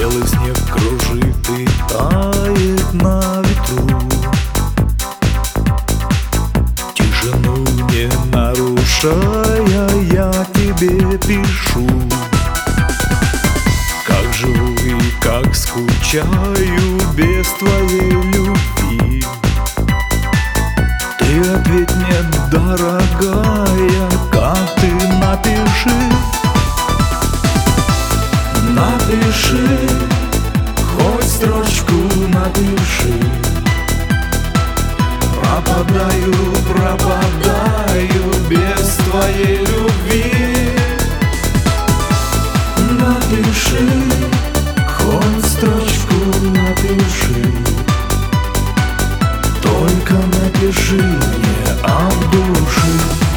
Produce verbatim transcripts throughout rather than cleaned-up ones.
белый снег кружит и тает на ветру. Тишину не нарушая, я тебе пишу. Как живу и как скучаю без твоей любви. Ты ответь мне, дорогая, как ты, напиши. Напиши, хоть строчку напиши. Пропадаю, пропадаю без твоей любви. Напиши, хоть строчку напиши. Только напиши мне от души.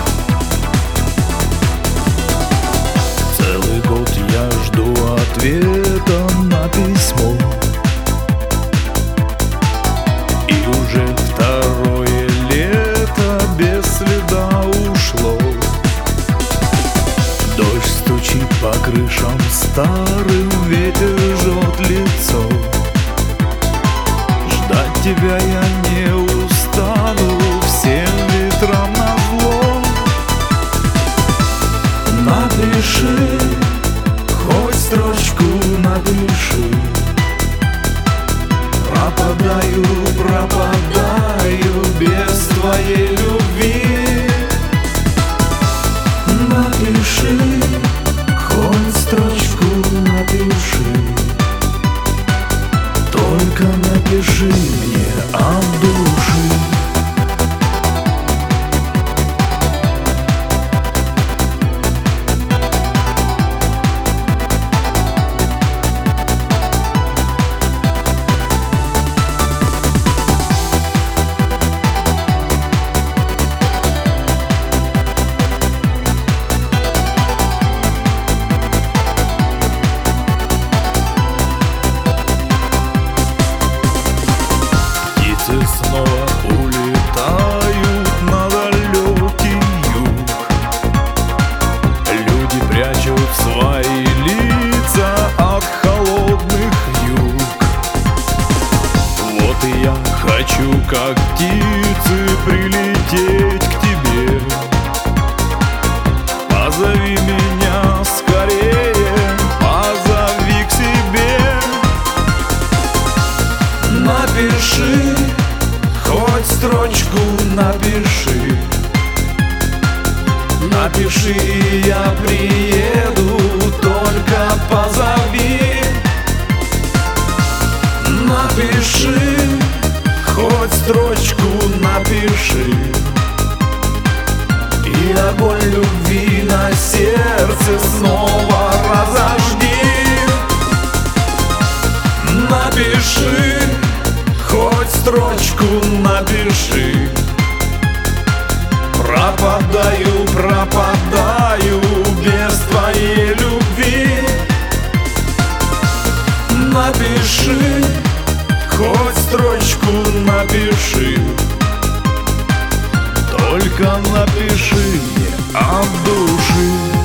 Целый год я жду ответа на письмо, и уже второе лето без следа ушло. Дождь стучит по крышам старым, ветер жжет лицо. Ждать тебя я не устану всем ветрам назло. Напиши, хоть строчку напиши. Пропадаю, пропадаю без твоей любви. Напиши, хоть строчку напиши. Только напиши мне от души. Снова улетают на далекий юг. Люди прячут свои лица от холодных юг. Вот и я хочу, как птицы, прилететь к тебе. Позови меня скорее, позови к себе. Напиши, хоть строчку напиши. Напиши, и я приеду, только позови. Напиши, хоть строчку напиши. И огонь любви на сердце снова разожги. Напиши, хоть строчку напиши. Пропадаю, пропадаю без твоей любви. Напиши, хоть строчку напиши. Только напиши мне от души.